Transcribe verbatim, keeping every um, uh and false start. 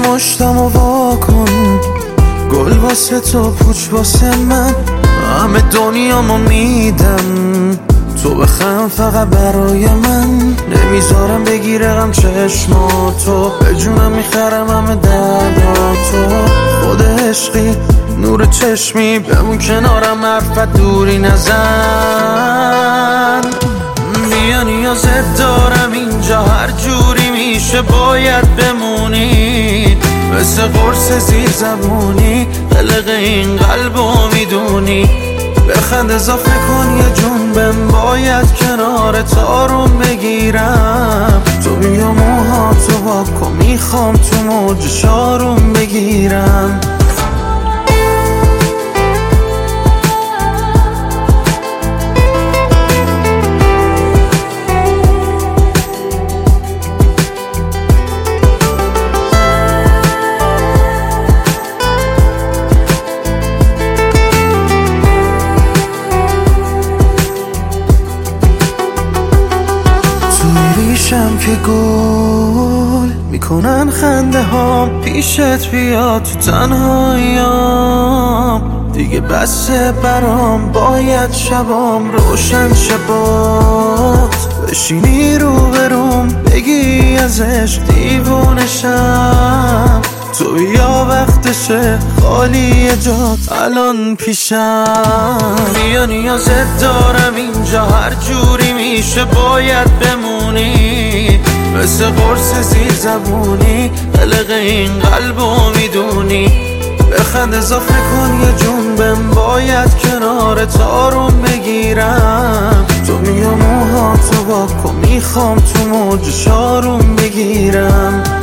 مشتمو واکن، گل واسه تو پوچ واسه من، همه دنیامو میدم تو بخم فقط برای من. نمیذارم بگیره غم چشماتو، به جونم میخرم همه درداتو. خود عشقی نور چشمی، بمون کنارم حرفت دوری نزن. بیا نیازت دارم اینجا، هر جوری میشه باید بمونی، مثل قرص زیر زبونی قلق این قلبو میدونی. بخند اضافه کن یه جون بهم، باید کنار تارون بگیرم. تو بیا موهاتو واکن، میخوام تو موج شارون بگیرم. ریشم که گل میکنن خنده هام، پیشت بیا تو تنهاییام. دیگه بسه برام، باید شبام روشن شبات، بشینی رو بروم بگی ازش دیوونشم. تو بیا وقتشه، خالی جات الان پیشم. بیا نیازت دارم اینجا، هر جوری میشه باید بمونی، مثل قرص زیر زبونی قلق این قلبو میدونی. بخند اضافه کن یه جون بهم، باید کنار تارون بگیرم. تو بیا موهاتو واکن، میخوام تو موج شارون بگیرم.